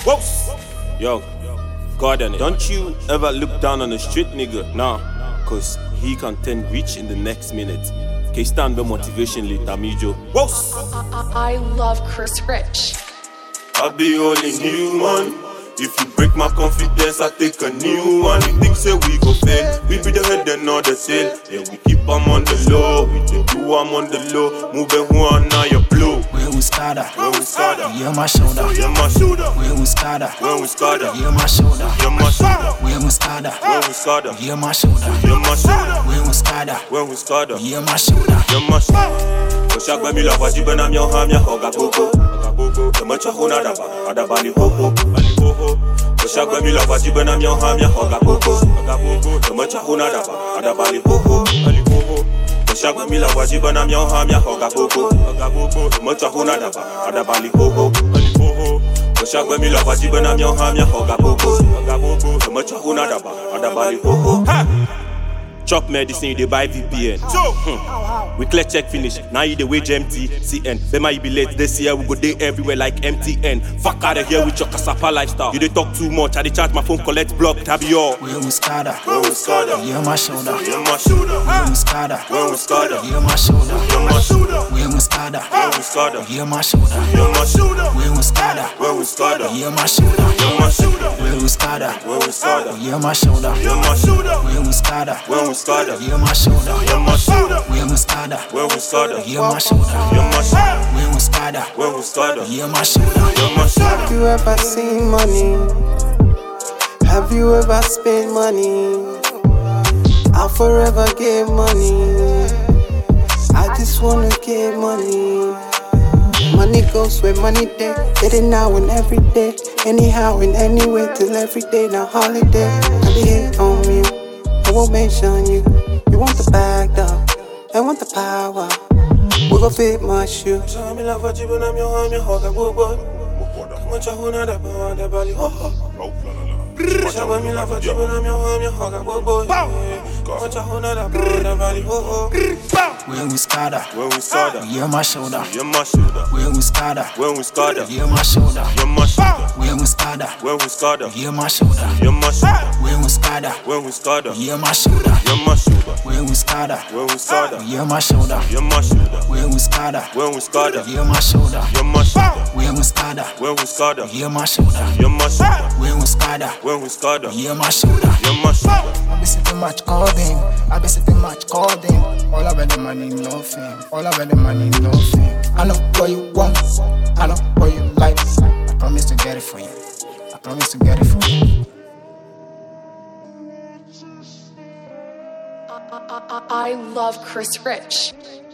Whoa. Yo, Gordon, don't you ever look down on a street nigga? Nah, cause he can turn rich in the next minute. Okay, stand by motivation later, Mijo. Whoa. I love Chris Rich. I'll be only human. If you break my confidence, I take a new one. You think say we go fail? We be the head and not the tail. Yeah, we keep them on the low. We take you, I'm on the low. Moving one now you blow. Where we scatter, yeah my shoulder, yeah my shoulder. Where we scatter, yeah my shoulder, yeah my shoulder. Where we scatter, yeah my shoulder, yeah my shoulder. Where we scatter, yeah my shoulder, yeah my shoulder. Chaque fois, la voix du bonhomme, y'a un mien, hoga bobo. Le match on a d'abord, les ho-ho. Chaque fois, la voix du bonhomme, y'a un mien, hoga bobo. Le match on a d'abord, les ho-ho. Chaque fois, la voix du bonhomme, y'a un mien, hoga bobo. Le match on a d'abord, les ho-ho. Chaque fois, la voix du bonhomme, y'a un mien, hoga bobo. Le match on a d'abord, les ho-ho. Chop medicine, they buy VPN. We clear check finish. Now you the wage MTCN. Bema you be late this year, we go day everywhere like MTN. Fuck out of here with your Kasapa lifestyle. You they talk too much, I they charge my phone, collect block, tab you all. Where we scatter, yeah my shoulder, yeah my shoulder. Where we scatter, yeah my shoulder, yeah my shoulder. Where we scatter, yeah my shoulder, yeah my shoulder. Where we scatter, yeah my shoulder, yeah my shoulder. Where we scatter, yeah my shoulder, yeah my shoulder. Where we scatter, yeah my shoulder, yeah my shoulder. Where we scatter, yeah my shoulder, yeah my shoulder. Where we scatter, yeah my shoulder, yeah my shoulder. Have you ever seen money? Have you ever spent money? I'll forever get money. I just wanna get money. Money goes where money day. Get it now and every day. Anyhow and anyway till every day. Now holiday. I be hit on me. I won't mention you. You want the bag though. I want the power. We gon' fit my shoe. Where we scatter, yeah my shoulder, yeah my shoulder. Where we scatter, yeah my shoulder, yeah my shoulder. Where we scatter, yeah my shoulder, yeah my shoulder. Where we scatter, yeah my shoulder, yeah my shoulder. Where we scatter, yeah my shoulder, yeah my shoulder. Where we scatter, yeah my shoulder, yeah my shoulder. Where we scatter, yeah my shoulder, yeah my shoulder. Where we scatter, yeah my shoulder, yeah my shoulder. I be sipping much codeine, I be sipping much codeine. All about the money, no fame. All about the money, no fame. I know what you want, I know what you like. I promise to get it for you. I promise to get it for you. I love Chris Rich.